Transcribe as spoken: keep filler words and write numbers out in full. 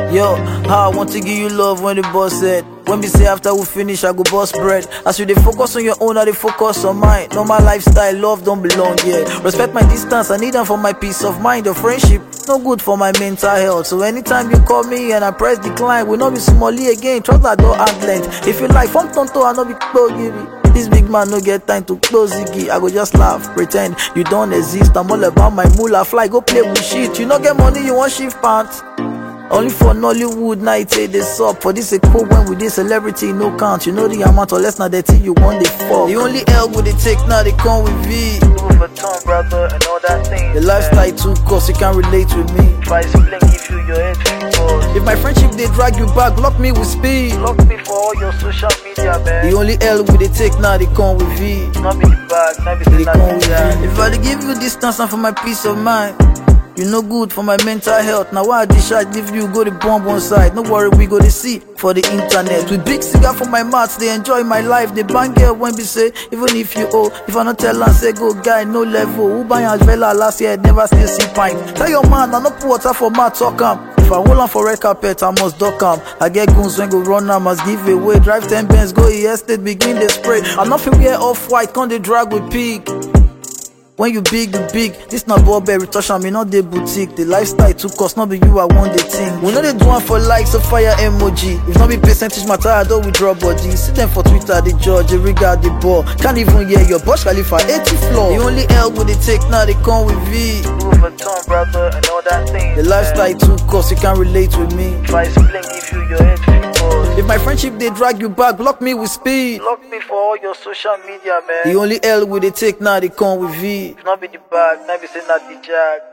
Yo, how I want to give you love when the boss said. When we say after we finish, I go bust bread. As you they focus on your own, I they focus on mine. Know my lifestyle, love don't belong here. Respect my distance, I need them for my peace of mind. Your friendship, no good for my mental health. So anytime you call me and I press decline, we not be smally again. Trust that door and length. If you like, from tonto, I no be give. This big man no get time to close ziggy. I go just laugh, pretend you don't exist. I'm all about my moolah. Fly, go play with shit. You no get money, you want shift pants. Only for Nollywood night, say this up. For this a cool when with this celebrity, no count. You know the amount or less now the thing you want they fuck. The only L with they take now they come with V. Overton, brother, and all that thing. The lifestyle too cost, you can't relate with me. If I explain, give you your head to If my friendship they drag you back, lock me with speed. Lock me for all your social media, man. The only L with they take now they come with V. Not be the bag, not be They the come with that. V. If I dey give you distance and for my peace of mind, you no good for my mental health. Now why I discharge leave you go the bomb one side. No worry, we go to see for the internet. With big cigar for my mouth, they enjoy my life. They bang girl when we say, even if you owe. If I not tell and say go guy, no level. Who buy a vela last year, never still see pint. Tell your man, I no put water for my talk am. If I hold on for red carpet, I must duck am. I get guns when go run, I must give away. Drive ten Benz, go E estate, begin the spray. I'm not feel wear off white, come they drag with pig. When you big, you big. This not Burberry, touch on me, not the boutique. The lifestyle too cost, not be you, I want the thing. We know they do one for likes, so fire emoji. If not be percentage matter, I don't withdraw body. See them for Twitter, the judge, they regard the ball. Can't even hear your Burj Khalifa, eighty floor. The only L with they take now, they come with V. Overton, brother, and all that thing. The lifestyle too cost, you can't relate with me. If I explain, give you your head to If my friendship they drag you back, block me with speed. Lock me for all your social media, man. The only L with they take now, they come with V. If not be the bag, not be say not the jack.